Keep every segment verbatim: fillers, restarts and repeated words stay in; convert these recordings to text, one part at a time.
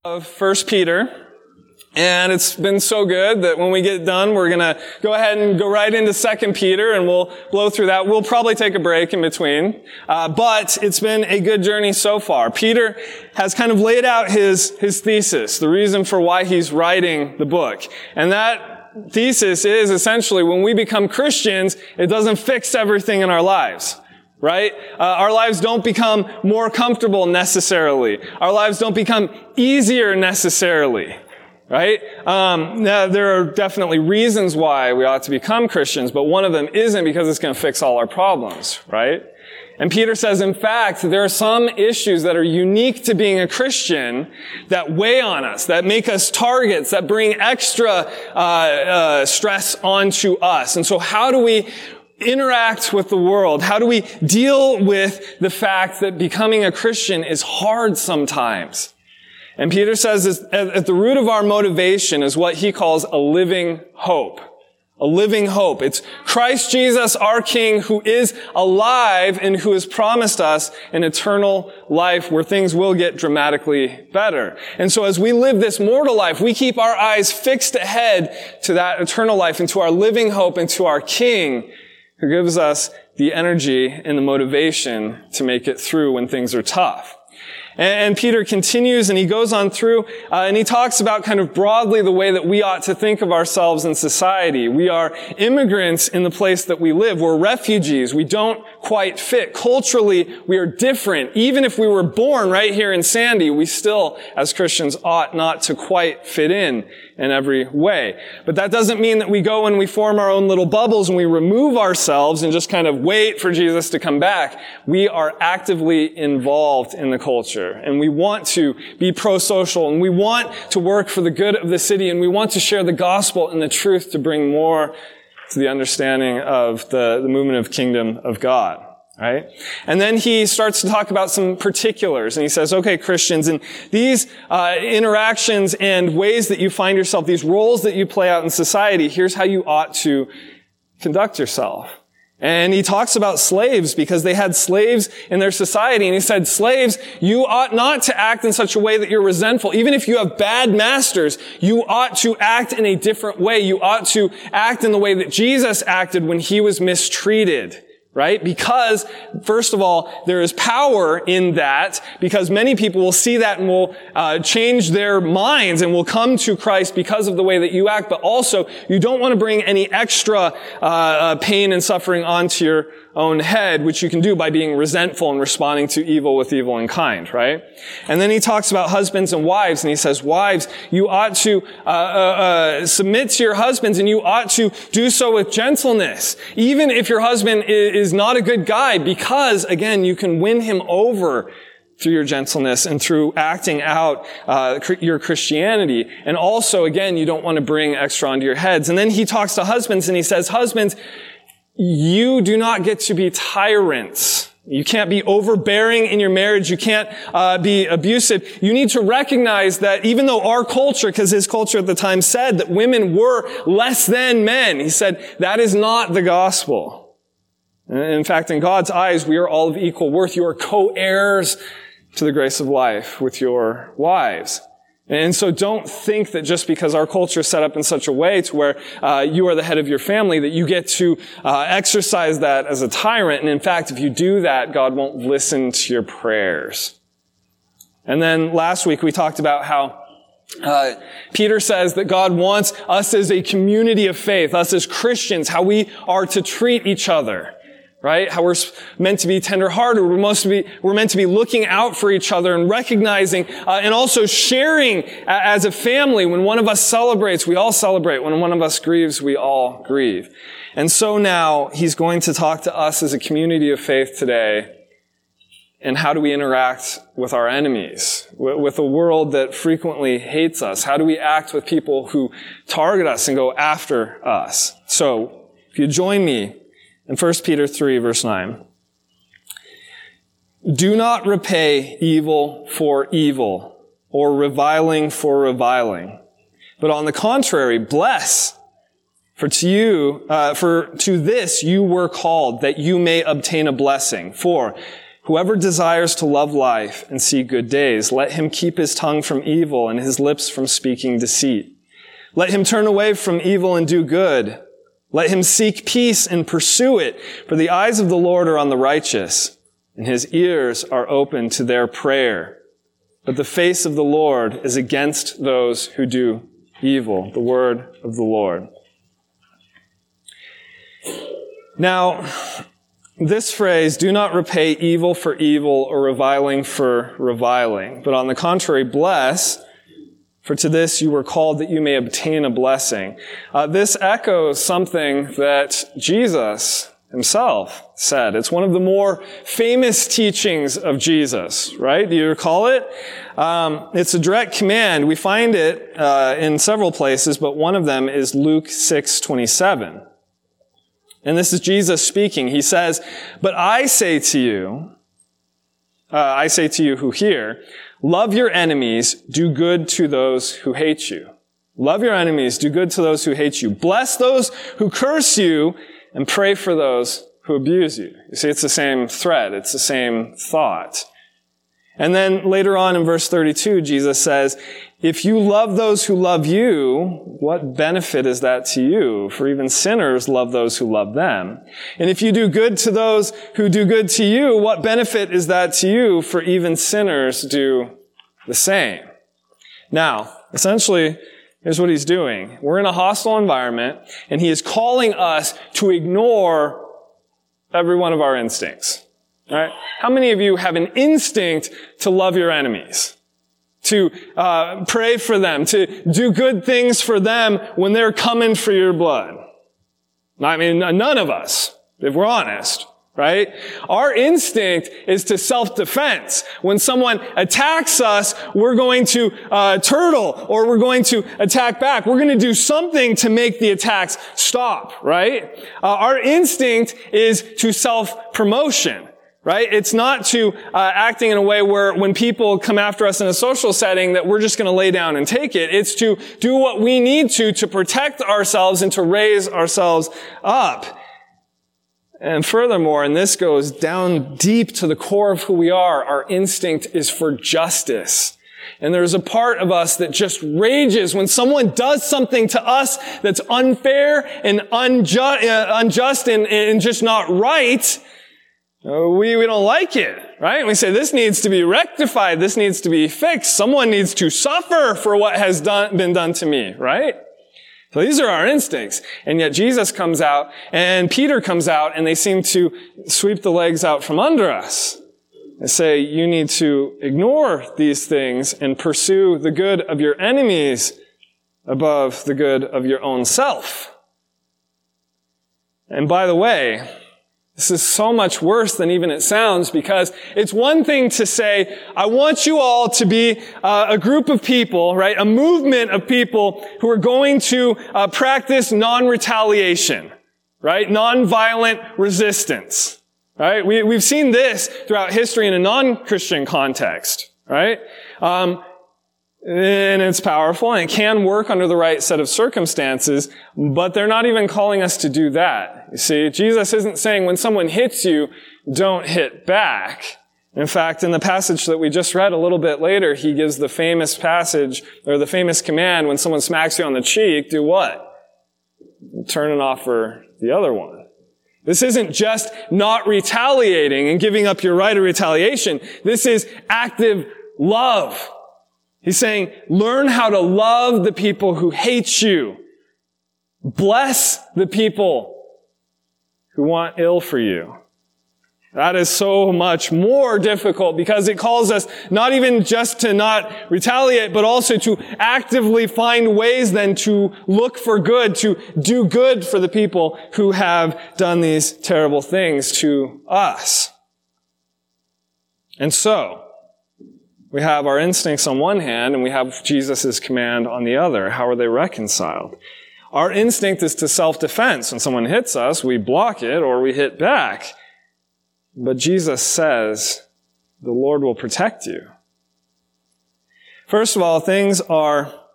Of First Peter, and it's been so good that when we get done, we're going to go ahead and go right into Second Peter, and we'll blow through that. We'll probably take a break in between, uh, but it's been a good journey so far. Peter has kind of laid out his his thesis, the reason for why he's writing the book, and that thesis is essentially when we become Christians, it doesn't fix everything in our lives. Right? Uh, our lives don't become more comfortable necessarily. Our lives don't become easier necessarily. Right? Um, now, there are definitely reasons why we ought to become Christians, but one of them isn't because it's going to fix all our problems. Right? And Peter says, in fact, there are some issues that are unique to being a Christian that weigh on us, that make us targets, that bring extra uh, uh stress onto us. And so how do we interact with the world? How do we deal with the fact that becoming a Christian is hard sometimes? And Peter says this, at the root of our motivation is what he calls a living hope. A living hope. It's Christ Jesus, our King, who is alive and who has promised us an eternal life where things will get dramatically better. And so as we live this mortal life, we keep our eyes fixed ahead to that eternal life and to our living hope and to our King, who gives us the energy and the motivation to make it through when things are tough. And Peter continues and he goes on through uh, and he talks about kind of broadly the way that we ought to think of ourselves in society. We are immigrants in the place that we live. We're refugees. We don't quite fit. Culturally, we are different. Even if we were born right here in Sandy, we still, as Christians, ought not to quite fit in in every way. But that doesn't mean that we go and we form our own little bubbles and we remove ourselves and just kind of wait for Jesus to come back. We are actively involved in the culture. And we want to be pro-social, and we want to work for the good of the city, and we want to share the gospel and the truth to bring more to the understanding of the, the movement of kingdom of God. Right? And then he starts to talk about some particulars, and he says, okay, Christians, in these uh, interactions and ways that you find yourself, these roles that you play out in society, here's how you ought to conduct yourself. And he talks about slaves because they had slaves in their society. And he said, slaves, you ought not to act in such a way that you're resentful. Even if you have bad masters, you ought to act in a different way. You ought to act in the way that Jesus acted when he was mistreated. Right? Because, first of all, there is power in that, because many people will see that and will uh, change their minds and will come to Christ because of the way that you act. But also, you don't want to bring any extra uh, uh pain and suffering onto your own head, which you can do by being resentful and responding to evil with evil in kind, right? And then he talks about husbands and wives, and he says, wives, you ought to uh, uh, uh submit to your husbands, and you ought to do so with gentleness, even if your husband is not a good guy, because, again, you can win him over through your gentleness and through acting out uh your Christianity. And also, again, you don't want to bring extra onto your heads. And then he talks to husbands, and he says, husbands, you do not get to be tyrants. You can't be overbearing in your marriage. You can't uh, be abusive. You need to recognize that even though our culture, because his culture at the time said that women were less than men, he said that is not the gospel. In fact, in God's eyes, we are all of equal worth. You are co-heirs to the grace of life with your wives. And so don't think that just because our culture is set up in such a way to where uh, you are the head of your family that you get to uh, exercise that as a tyrant. And in fact, if you do that, God won't listen to your prayers. And then last week we talked about how uh Peter says that God wants us as a community of faith, us as Christians, how we are to treat each other. Right? How we're meant to be tenderhearted. We're supposed to be, we're meant to be looking out for each other and recognizing, uh, and also sharing uh, as a family. When one of us celebrates, we all celebrate. When one of us grieves, we all grieve. And so now he's going to talk to us as a community of faith today. And how do we interact with our enemies, with a world that frequently hates us? How do we act with people who target us and go after us? So, if you join me in First Peter three, verse nine. Do not repay evil for evil or reviling for reviling, but on the contrary, bless. For to you, uh, for to this you were called, that you may obtain a blessing. For Whoever desires to love life and see good days, let him keep his tongue from evil and his lips from speaking deceit. Let him turn away from evil and do good. Let him seek peace and pursue it, for the eyes of the Lord are on the righteous, and his ears are open to their prayer. But the face of the Lord is against those who do evil. The word of the Lord. Now, this phrase, do not repay evil for evil or reviling for reviling, but on the contrary, bless, for to this you were called that you may obtain a blessing. Uh, this echoes something that Jesus himself said. It's one of the more famous teachings of Jesus, right? Do you recall it? Um, it's a direct command. We find it uh, in several places, but one of them is Luke six twenty-seven. And this is Jesus speaking. He says, but I say to you, uh, I say to you who hear, love your enemies, do good to those who hate you. Love your enemies, do good to those who hate you. Bless those who curse you, and pray for those who abuse you. You see, it's the same thread. It's the same thought. And then later on in verse thirty-two, Jesus says, if you love those who love you, what benefit is that to you? For even sinners love those who love them. And if you do good to those who do good to you, what benefit is that to you? For even sinners do the same. Now, essentially, here's what he's doing. We're in a hostile environment, and he is calling us to ignore every one of our instincts. All right? How many of you have an instinct to love your enemies? To uh, pray for them, to do good things for them when they're coming for your blood? I mean, none of us, if we're honest, right? Our instinct is to self-defense. When someone attacks us, we're going to uh, turtle, or we're going to attack back. We're going to do something to make the attacks stop, right? Uh, our instinct is to self-promotion. Right? It's not to uh, acting in a way where when people come after us in a social setting that we're just going to lay down and take it. It's to do what we need to to protect ourselves and to raise ourselves up. And furthermore, and this goes down deep to the core of who we are, our instinct is for justice. And there's a part of us that just rages when someone does something to us that's unfair and unju- uh, unjust and, and just not right. We, we don't like it, right? We say, this needs to be rectified. This needs to be fixed. Someone needs to suffer for what has done, been done to me, right? So these are our instincts. And yet Jesus comes out and Peter comes out and they seem to sweep the legs out from under us. They say, you need to ignore these things and pursue the good of your enemies above the good of your own self. And by the way, this is so much worse than even it sounds, because it's one thing to say, I want you all to be uh, a group of people, right? A movement of people who are going to uh, practice non-retaliation, right? Non-violent resistance, right? We, we've seen this throughout history in a non-Christian context, right? Um, And it's powerful, and it can work under the right set of circumstances, but they're not even calling us to do that. You see, Jesus isn't saying when someone hits you, don't hit back. In fact, in the passage that we just read a little bit later, he gives the famous passage, or the famous command, when someone smacks you on the cheek, do what? Turn and offer the other one. This isn't just not retaliating and giving up your right of retaliation. This is active love. He's saying, learn how to love the people who hate you. Bless the people who want ill for you. That is so much more difficult because it calls us not even just to not retaliate, but also to actively find ways then to look for good, to do good for the people who have done these terrible things to us. And so, we have our instincts on one hand, and we have Jesus' command on the other. How are they reconciled? Our instinct is to self-defense. When someone hits us, we block it or we hit back. But Jesus says, the Lord will protect you. First of all, things are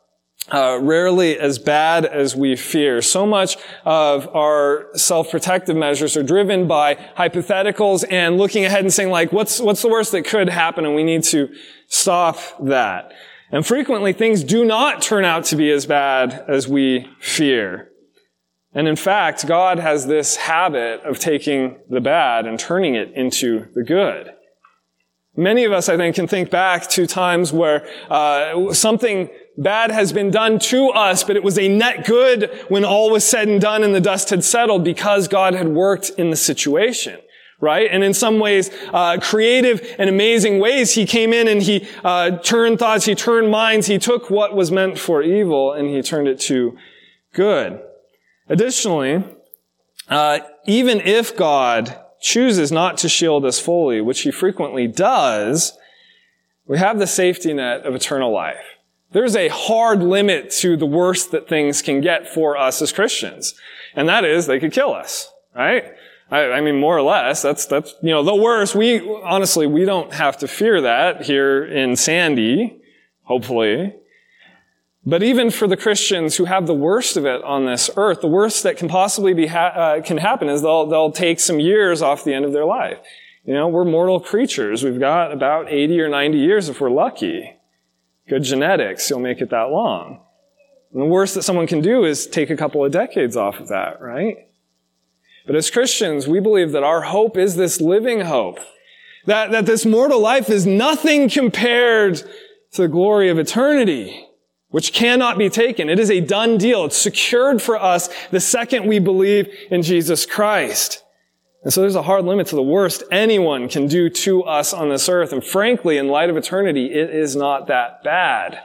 uh, rarely as bad as we fear. So much of our self-protective measures are driven by hypotheticals and looking ahead and saying, like, what's, what's the worst that could happen, and we need to stop that. And frequently, things do not turn out to be as bad as we fear. And in fact, God has this habit of taking the bad and turning it into the good. Many of us, I think, can think back to times where uh, something bad has been done to us, but it was a net good when all was said and done and the dust had settled because God had worked in the situation, right? And in some ways, uh, creative and amazing ways, He came in and He uh, turned thoughts, He turned minds, He took what was meant for evil and He turned it to good. Additionally, uh, even if God chooses not to shield us fully, which He frequently does, we have the safety net of eternal life. There's a hard limit to the worst that things can get for us as Christians. And that is, they could kill us, right? I, I mean, more or less, that's, that's, you know, the worst. We, honestly, we don't have to fear that here in Sandy, hopefully. But even for the Christians who have the worst of it on this earth, the worst that can possibly be, ha- uh, can happen is they'll, they'll take some years off the end of their life. You know, we're mortal creatures. We've got about eighty or ninety years if we're lucky. Good genetics, you'll make it that long. And the worst that someone can do is take a couple of decades off of that, right? But as Christians, we believe that our hope is this living hope. That, that this mortal life is nothing compared to the glory of eternity, which cannot be taken. It is a done deal. It's secured for us the second we believe in Jesus Christ. And so there's a hard limit to the worst anyone can do to us on this earth. And frankly, in light of eternity, it is not that bad.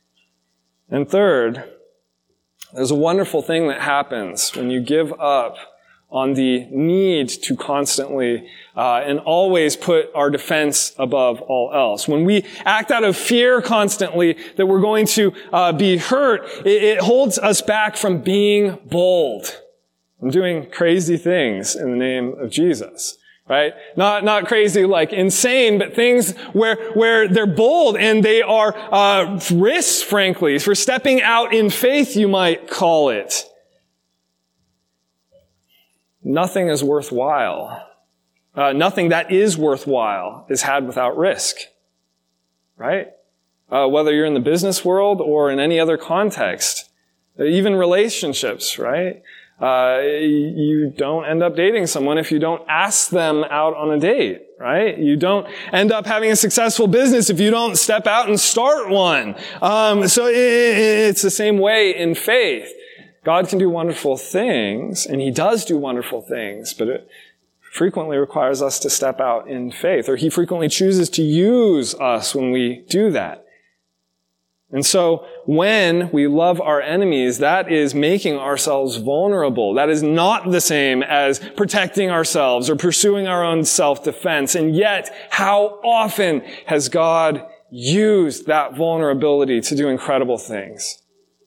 And third, there's a wonderful thing that happens when you give up on the need to constantly uh, and always put our defense above all else. When we act out of fear constantly that we're going to uh, be hurt, it, it holds us back from being bold. I'm doing crazy things in the name of Jesus, right? Not, not crazy like insane, but things where, where they're bold and they are, uh, risks, frankly, for stepping out in faith, you might call it. Nothing is worthwhile. Uh, nothing that is worthwhile is had without risk, right? Uh, whether you're in the business world or in any other context, even relationships, right? Uh, you don't end up dating someone if you don't ask them out on a date, right? You don't end up having a successful business if you don't step out and start one. Um, so it, it's the same way in faith. God can do wonderful things, and He does do wonderful things, but it frequently requires us to step out in faith, or He frequently chooses to use us when we do that. And so when we love our enemies, that is making ourselves vulnerable. That is not the same as protecting ourselves or pursuing our own self-defense. And yet, how often has God used that vulnerability to do incredible things?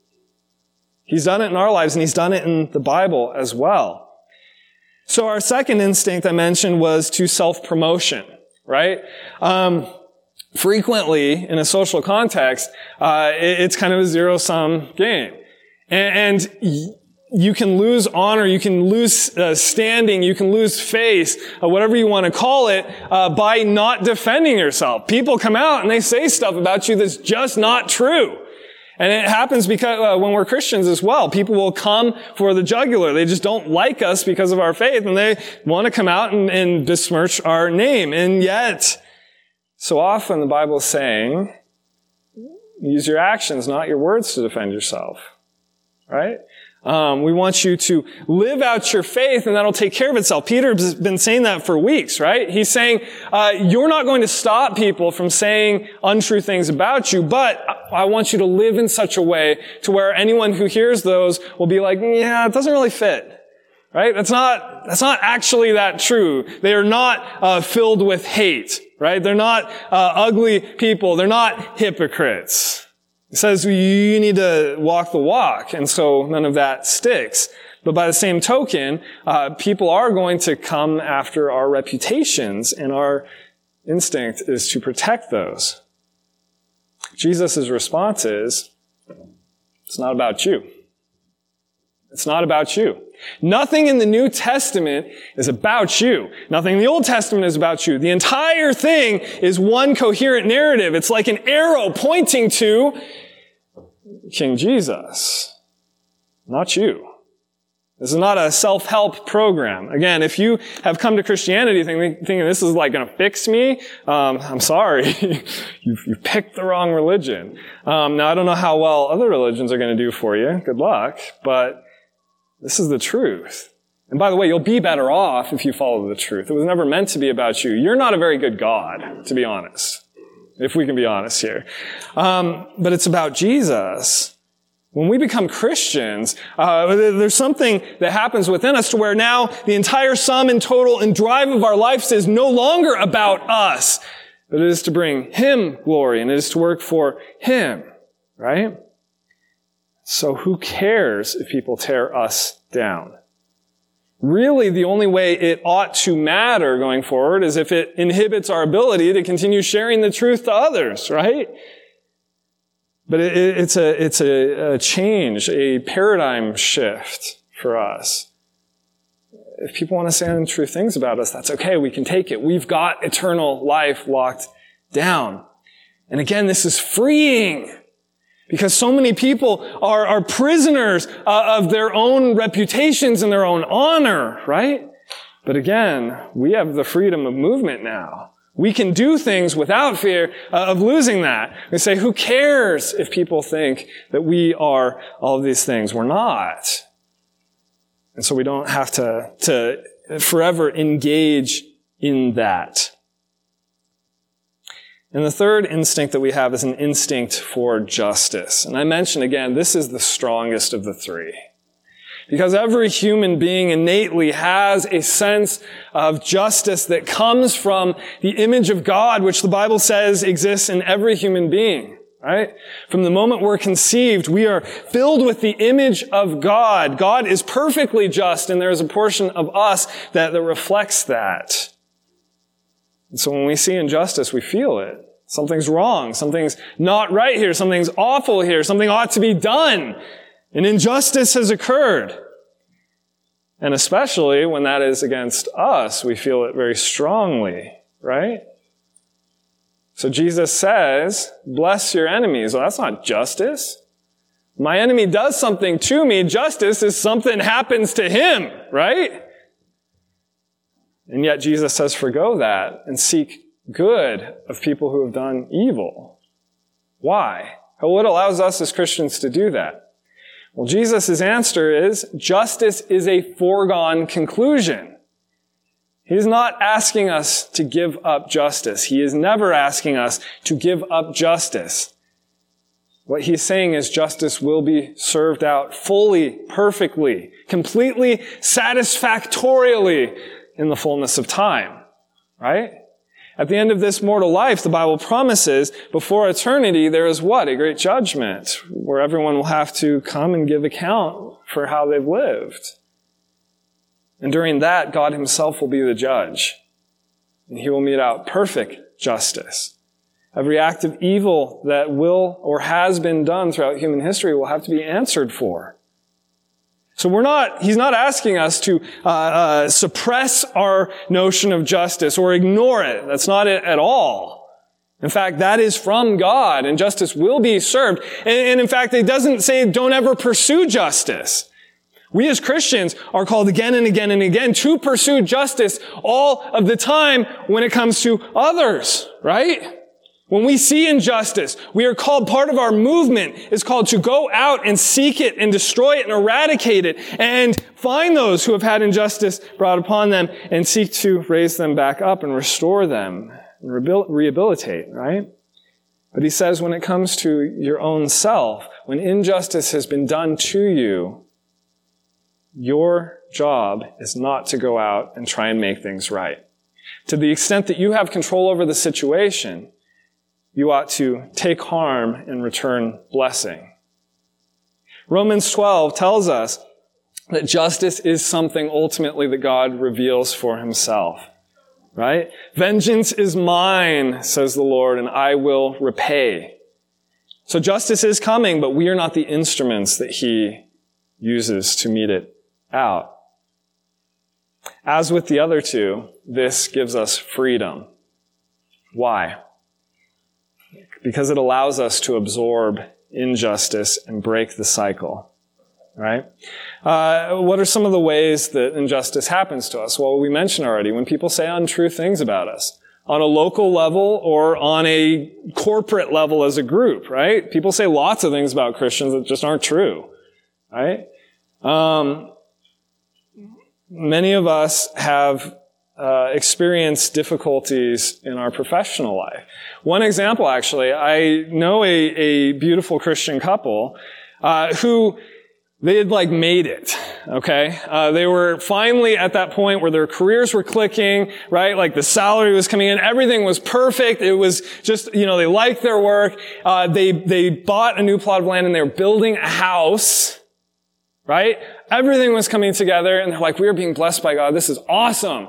He's done it in our lives, and He's done it in the Bible as well. So our second instinct I mentioned was to self-promotion, right? Um, Frequently, in a social context, uh, it's kind of a zero-sum game. And, and you can lose honor, you can lose uh, standing, you can lose face, uh, whatever you want to call it, uh, by not defending yourself. People come out and they say stuff about you that's just not true. And it happens because uh, when we're Christians as well. People will come for the jugular. They just don't like us because of our faith, and they want to come out and, and besmirch our name. And yet, so often the Bible is saying, use your actions, not your words, to defend yourself. Right? Um, we want you to live out your faith, and that'll take care of itself. Peter's been saying that for weeks, right? He's saying, uh, you're not going to stop people from saying untrue things about you, but I want you to live in such a way to where anyone who hears those will be like, yeah, it doesn't really fit. Right? That's not, that's not actually that true. They are not, uh, filled with hate. Right? They're not, uh, ugly people. They're not hypocrites. It says you need to walk the walk, and so none of that sticks. But by the same token, uh, people are going to come after our reputations, and our instinct is to protect those. Jesus' response is, It's not about you. It's not about you. Nothing in the New Testament is about you. Nothing in the Old Testament is about you. The entire thing is one coherent narrative. It's like an arrow pointing to King Jesus, not you. This is not a self-help program. Again, if you have come to Christianity thinking, thinking this is like going to fix me, um, I'm sorry. you've, you've picked the wrong religion. Um, now, I don't know how well other religions are going to do for you. Good luck. But this is the truth. And by the way, you'll be better off if you follow the truth. It was never meant to be about you. You're not a very good God, to be honest, if we can be honest here. Um, but it's about Jesus. When we become Christians, uh, there's something that happens within us to where now the entire sum and total and drive of our lives is no longer about us, but it is to bring Him glory and it is to work for Him, right? So who cares if people tear us down? Really, the only way it ought to matter going forward is if it inhibits our ability to continue sharing the truth to others, right? But it, it's a it's a, a change, a paradigm shift for us. If people want to say untrue things about us, that's okay. We can take it. We've got eternal life locked down. And again, this is freeing because so many people are, are prisoners uh, of their own reputations and their own honor, right? But again, we have the freedom of movement now. We can do things without fear of losing that. We say, who cares if people think that we are all of these things? We're not. And so we don't have to, to forever engage in that. And the third instinct that we have is an instinct for justice. And I mentioned again, this is the strongest of the three. Because every human being innately has a sense of justice that comes from the image of God, which the Bible says exists in every human being, right? From the moment we're conceived, we are filled with the image of God. God is perfectly just, and there is a portion of us that, that reflects that. And so when we see injustice, we feel it. Something's wrong. Something's not right here. Something's awful here. Something ought to be done. An injustice has occurred. And especially when that is against us, we feel it very strongly, right? So Jesus says, bless your enemies. Well, that's not justice. My enemy does something to me. Justice is something happens to him, right? And yet Jesus says, forgo that and seek good of people who have done evil. Why? What allows us as Christians to do that? Well, Jesus' answer is, justice is a foregone conclusion. He's not asking us to give up justice. He is never asking us to give up justice. What he's saying is justice will be served out fully, perfectly, completely, satisfactorily in the fullness of time, right? At the end of this mortal life, the Bible promises, before eternity, there is what? A great judgment, where everyone will have to come and give account for how they've lived. And during that, God Himself will be the judge. And He will mete out perfect justice. Every act of evil that will or has been done throughout human history will have to be answered for. So we're not, He's not asking us to uh, uh, suppress our notion of justice or ignore it. That's not it at all. In fact, that is from God, and justice will be served. And, and in fact, it doesn't say don't ever pursue justice. We as Christians are called again and again and again to pursue justice all of the time when it comes to others, right? When we see injustice, we are called, part of our movement is called to go out and seek it and destroy it and eradicate it and find those who have had injustice brought upon them and seek to raise them back up and restore them and rehabilitate, right? But he says when it comes to your own self, when injustice has been done to you, your job is not to go out and try and make things right. To the extent that you have control over the situation, you ought to take harm and return blessing. Romans twelve tells us that justice is something ultimately that God reveals for Himself, right? Vengeance is mine, says the Lord, and I will repay. So justice is coming, but we are not the instruments that he uses to mete it out. As with the other two, this gives us freedom. Why? Because it allows us to absorb injustice and break the cycle, right? Uh, what are some of the ways that injustice happens to us? Well, we mentioned already, when people say untrue things about us, on a local level or on a corporate level as a group, right? People say lots of things about Christians that just aren't true, right? Um, many of us have uh, experienced difficulties in our professional life. One example, actually, I know a, a beautiful Christian couple uh, who they had like made it, okay? Uh, they were finally at that point where their careers were clicking, right? Like the salary was coming in, everything was perfect. It was just, you know, they liked their work. Uh, they, they bought a new plot of land and they were building a house, right? Everything was coming together and they're like, we are being blessed by God. This is awesome.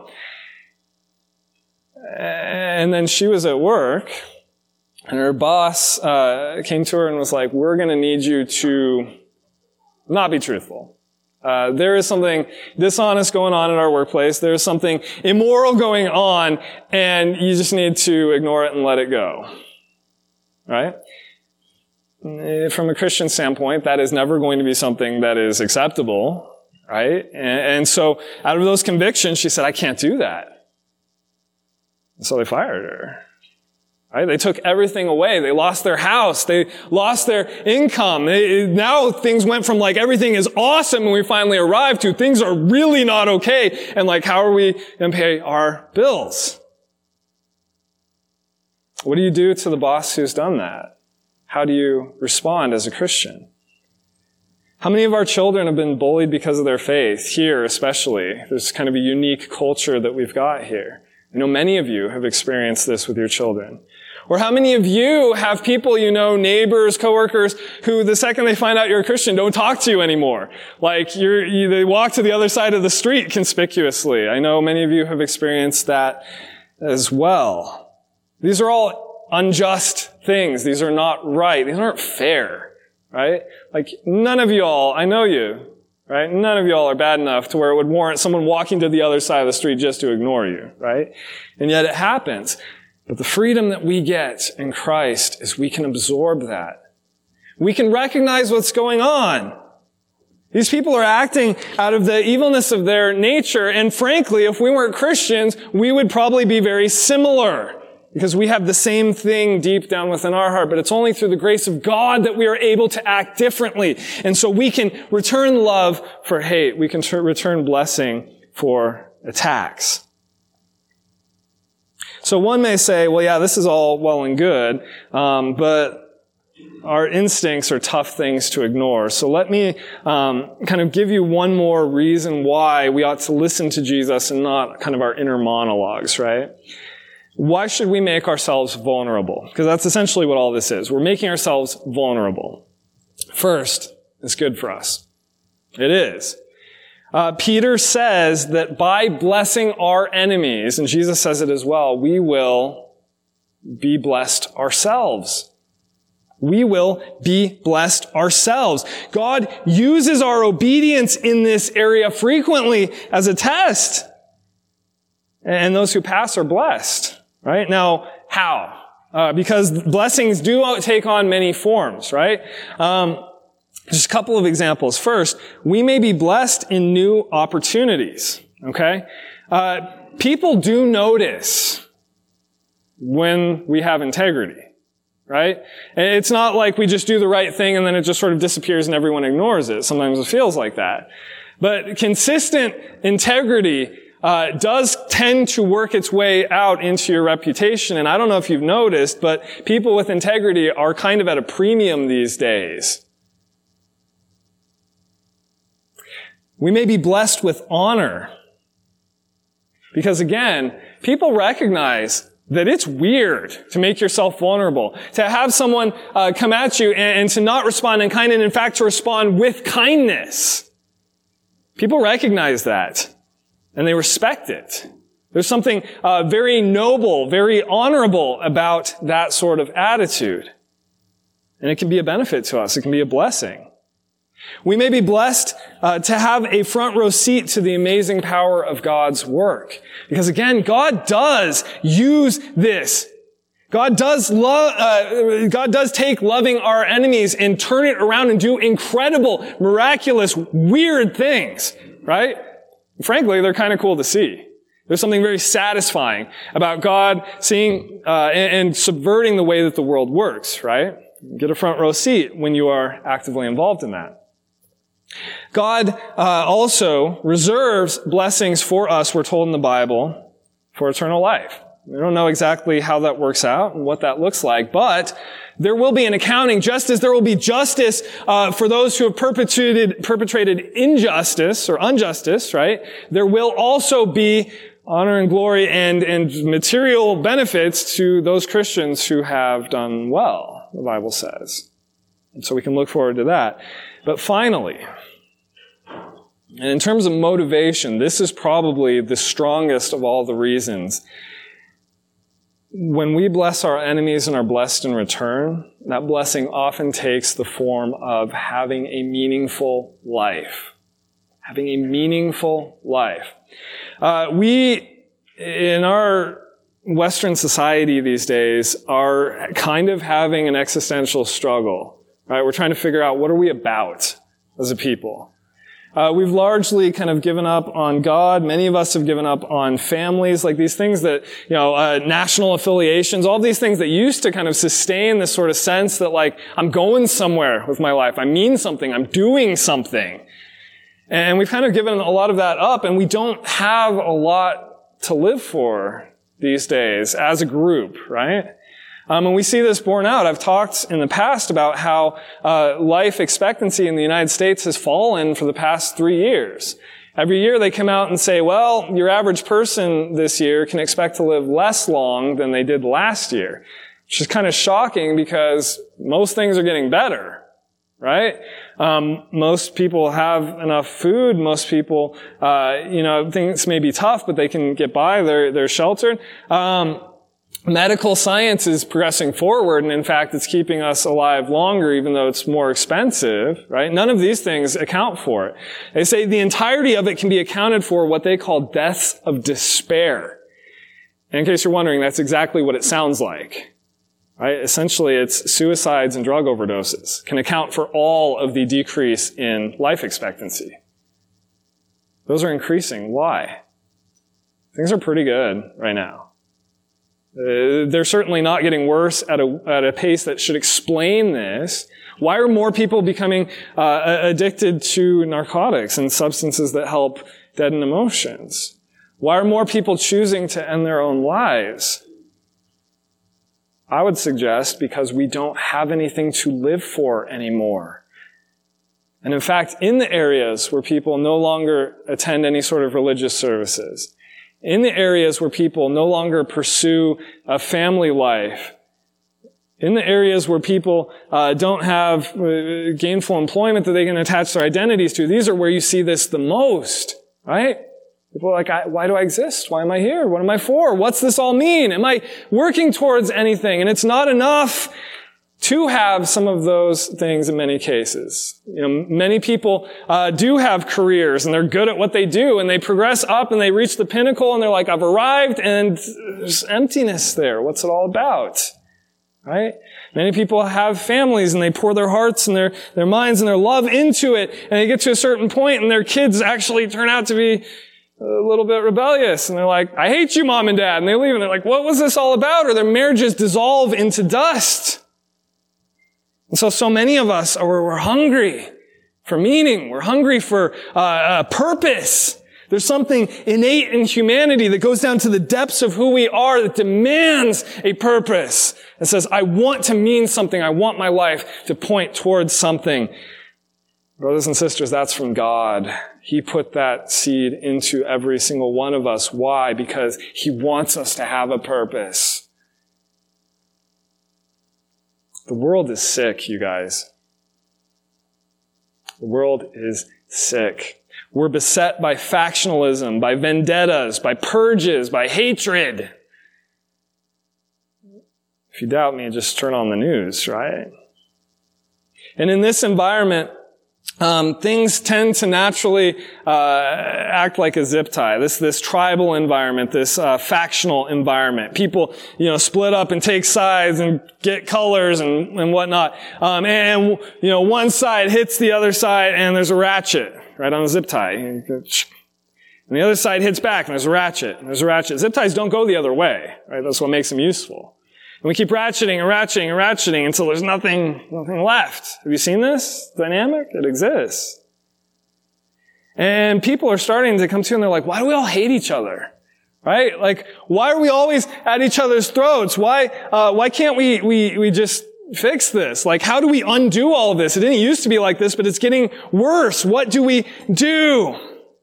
And then she was at work and her boss, uh, came to her and was like, we're going to need you to not be truthful. Uh, there is something dishonest going on in our workplace. There is something immoral going on, and you just need to ignore it and let it go. Right? From a Christian standpoint, that is never going to be something that is acceptable. Right? And, and so, out of those convictions, she said, I can't do that. And so they fired her. Right? They took everything away. They lost their house. They lost their income. They, now things went from like everything is awesome when we finally arrived to things are really not okay. And like, how are we going to pay our bills? What do you do to the boss who's done that? How do you respond as a Christian? How many of our children have been bullied because of their faith? Here especially. There's kind of a unique culture that we've got here. I know many of you have experienced this with your children. Or how many of you have people you know, neighbors, coworkers, who the second they find out you're a Christian don't talk to you anymore? Like you're, you, they walk to the other side of the street conspicuously. I know many of you have experienced that as well. These are all unjust things. These are not right. These aren't fair, right? Like none of y'all, I know you, right? None of y'all are bad enough to where it would warrant someone walking to the other side of the street just to ignore you, right? And yet it happens. But the freedom that we get in Christ is we can absorb that. We can recognize what's going on. These people are acting out of the evilness of their nature, and frankly, if we weren't Christians, we would probably be very similar, because we have the same thing deep down within our heart, but it's only through the grace of God that we are able to act differently. And so we can return love for hate. We can t- return blessing for attacks. So one may say, well, yeah, this is all well and good, um, but our instincts are tough things to ignore. So let me um, kind of give you one more reason why we ought to listen to Jesus and not kind of our inner monologues, right? Why should we make ourselves vulnerable? Because that's essentially what all this is. We're making ourselves vulnerable. First, it's good for us. It is. Uh, Peter says that by blessing our enemies, and Jesus says it as well, we will be blessed ourselves. We will be blessed ourselves. God uses our obedience in this area frequently as a test. And those who pass are blessed. Right? Now, how? Uh, because blessings do take on many forms, right? Um, just a couple of examples. First, we may be blessed in new opportunities, okay? Uh, people do notice when we have integrity, right? And it's not like we just do the right thing and then it just sort of disappears and everyone ignores it. Sometimes it feels like that. But consistent integrity Uh, does tend to work its way out into your reputation. And I don't know if you've noticed, but people with integrity are kind of at a premium these days. We may be blessed with honor. Because again, people recognize that it's weird to make yourself vulnerable, to have someone uh, come at you and, and to not respond in kind, and in fact to respond with kindness. People recognize that. And they respect it. There's something uh, very noble, very honorable about that sort of attitude. And it can be a benefit to us. It can be a blessing. We may be blessed uh, to have a front row seat to the amazing power of God's work. Because again, God does use this. God does love, uh, God does take loving our enemies and turn it around and do incredible, miraculous, weird things, right? Frankly, they're kind of cool to see. There's something very satisfying about God seeing uh, and, and subverting the way that the world works, right? Get a front row seat when you are actively involved in that. God uh, also reserves blessings for us, we're told in the Bible, for eternal life. We don't know exactly how that works out and what that looks like, but there will be an accounting, just as there will be justice uh, for those who have perpetrated, perpetrated injustice or injustice, right? There will also be honor and glory and, and material benefits to those Christians who have done well, the Bible says. And so we can look forward to that. But finally, and in terms of motivation, this is probably the strongest of all the reasons. When we bless our enemies and are blessed in return, that blessing often takes the form of having a meaningful life. Having a meaningful life. Uh, we, in our Western society these days, are kind of having an existential struggle. Right? We're trying to figure out, what are we about as a people? Uh, we've largely kind of given up on God. Many of us have given up on families, like these things that, you know, uh, national affiliations, all these things that used to kind of sustain this sort of sense that, like, I'm going somewhere with my life. I mean something. I'm doing something. And we've kind of given a lot of that up, and we don't have a lot to live for these days as a group, right? Um, and we see this borne out. I've talked in the past about how uh, life expectancy in the United States has fallen for the past three years. Every year they come out and say, well, your average person this year can expect to live less long than they did last year, which is kind of shocking because most things are getting better, right? Um, most people have enough food. Most people, uh, you know, things may be tough, but they can get by. They're, they're sheltered. Um, Medical science is progressing forward, and in fact, it's keeping us alive longer, even though it's more expensive, right? None of these things account for it. They say the entirety of it can be accounted for what they call deaths of despair. And in case you're wondering, that's exactly what it sounds like, right? Essentially, it's suicides and drug overdoses can account for all of the decrease in life expectancy. Those are increasing. Why? Things are pretty good right now. Uh, they're certainly not getting worse at a, at a pace that should explain this. Why are more people becoming uh, addicted to narcotics and substances that help deaden emotions? Why are more people choosing to end their own lives? I would suggest because we don't have anything to live for anymore. And in fact, in the areas where people no longer attend any sort of religious services, in the areas where people no longer pursue a family life, in the areas where people uh, don't have uh, gainful employment that they can attach their identities to, these are where you see this the most, right? People are like, I, why do I exist? Why am I here? What am I for? What's this all mean? Am I working towards anything? And it's not enough to have some of those things in many cases. You know, many people uh, do have careers and they're good at what they do and they progress up and they reach the pinnacle and they're like, I've arrived, and there's emptiness there. What's it all about? Right? Many people have families and they pour their hearts and their, their minds and their love into it, and they get to a certain point and their kids actually turn out to be a little bit rebellious and they're like, I hate you, mom and dad, and they leave and they're like, what was this all about? Or their marriages dissolve into dust. And so, so many of us are, we're hungry for meaning. We're hungry for uh, a purpose. There's something innate in humanity that goes down to the depths of who we are that demands a purpose. It says, I want to mean something. I want my life to point towards something. Brothers and sisters, that's from God. He put that seed into every single one of us. Why? Because He wants us to have a purpose. The world is sick, you guys. The world is sick. We're beset by factionalism, by vendettas, by purges, by hatred. If you doubt me, just turn on the news, right? And in this environment, Um, things tend to naturally uh, act like a zip tie. This this tribal environment, this uh, factional environment. People, you know, split up and take sides and get colors and, and whatnot. Um, and you know, one side hits the other side, and there's a ratchet right on the zip tie. And the other side hits back, and there's a ratchet. And there's a ratchet. Zip ties don't go the other way, right? That's what makes them useful. And we keep ratcheting and ratcheting and ratcheting until there's nothing, nothing left. Have you seen this dynamic? It exists. And people are starting to come to and they're like, why do we all hate each other? Right? Like, why are we always at each other's throats? Why, uh, why can't we, we, we just fix this? Like, how do we undo all of this? It didn't used to be like this, but it's getting worse. What do we do?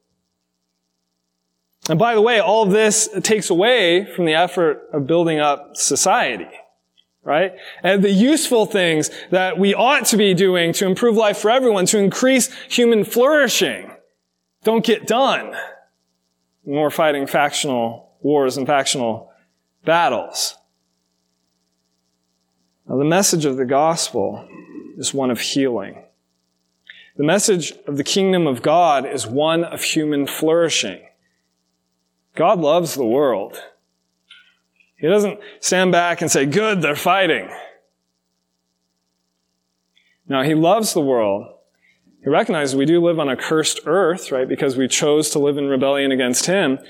And by the way, all of this takes away from the effort of building up society, right? And the useful things that we ought to be doing to improve life for everyone, to increase human flourishing, don't get done when we're fighting factional wars and factional battles. Now, the message of the gospel is one of healing. The message of the kingdom of God is one of human flourishing. God loves the world. He doesn't stand back and say, good, they're fighting. No, he loves the world. He recognizes we do live on a cursed earth, right, because we chose to live in rebellion against him.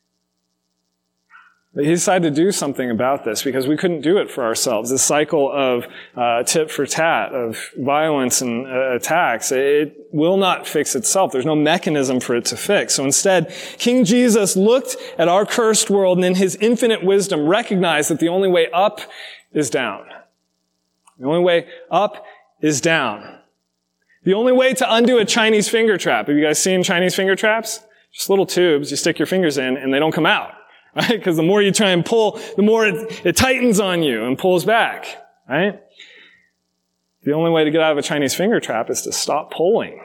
But he decided to do something about this because we couldn't do it for ourselves. This cycle of uh, tit for tat, of violence and uh, attacks, it will not fix itself. There's no mechanism for it to fix. So instead, King Jesus looked at our cursed world and in his infinite wisdom recognized that the only way up is down. The only way up is down. The only way to undo a Chinese finger trap. Have you guys seen Chinese finger traps? Just little tubes you stick your fingers in and they don't come out. Right? Because the more you try and pull, the more it, it tightens on you and pulls back. Right? The only way to get out of a Chinese finger trap is to stop pulling.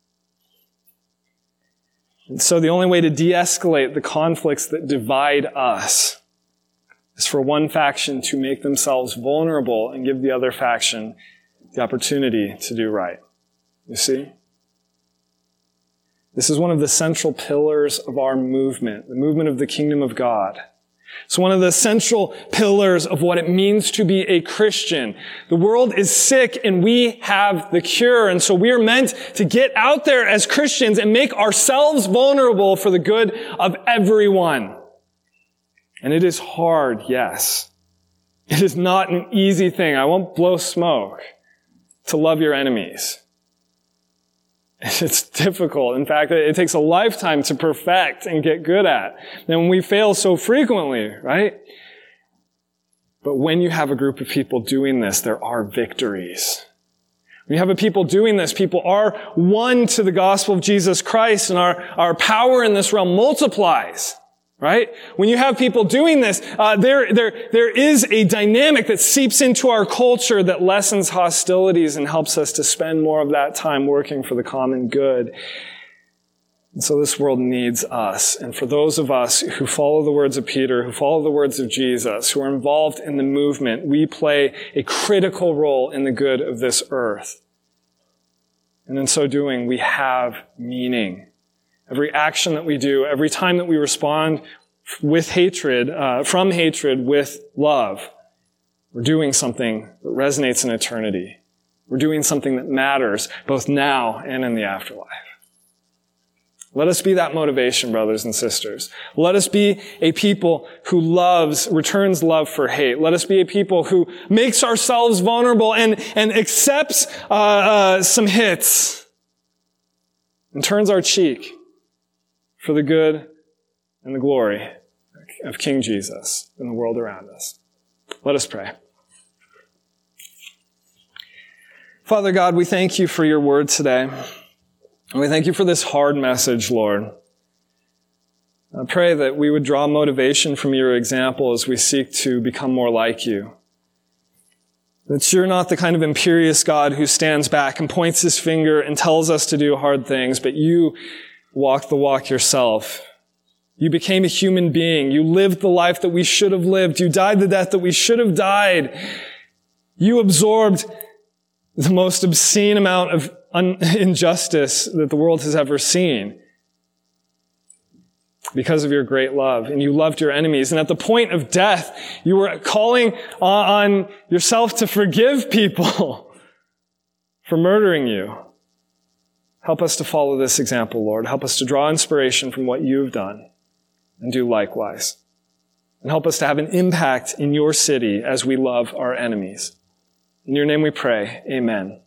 And so the only way to de-escalate the conflicts that divide us is for one faction to make themselves vulnerable and give the other faction the opportunity to do right. You see? This is one of the central pillars of our movement, the movement of the kingdom of God. It's one of the central pillars of what it means to be a Christian. The world is sick and we have the cure. And so we are meant to get out there as Christians and make ourselves vulnerable for the good of everyone. And it is hard, yes. It is not an easy thing. I won't blow smoke to love your enemies. It's difficult. In fact, it takes a lifetime to perfect and get good at. And we fail so frequently, right? But when you have a group of people doing this, there are victories. When you have a people doing this, people are one to the gospel of Jesus Christ, and our, our power in this realm multiplies. Right? When you have people doing this, uh, there, there, there is a dynamic that seeps into our culture that lessens hostilities and helps us to spend more of that time working for the common good. And so this world needs us. And for those of us who follow the words of Peter, who follow the words of Jesus, who are involved in the movement, we play a critical role in the good of this earth. And in so doing, we have meaning. Every action that we do, every time that we respond with hatred, uh, from hatred with love, we're doing something that resonates in eternity. We're doing something that matters both now and in the afterlife. Let us be that motivation, brothers and sisters. Let us be a people who loves, returns love for hate. Let us be a people who makes ourselves vulnerable and, and accepts uh, uh, some hits and turns our cheek for the good and the glory of King Jesus and the world around us. Let us pray. Father God, we thank you for your word today. And we thank you for this hard message, Lord. I pray that we would draw motivation from your example as we seek to become more like you. That you're not the kind of imperious God who stands back and points his finger and tells us to do hard things, but you walk the walk yourself. You became a human being. You lived the life that we should have lived. You died the death that we should have died. You absorbed the most obscene amount of un- injustice that the world has ever seen because of your great love. And you loved your enemies. And at the point of death, you were calling on yourself to forgive people for murdering you. Help us to follow this example, Lord. Help us to draw inspiration from what you've done and do likewise. And help us to have an impact in your city as we love our enemies. In your name we pray. Amen.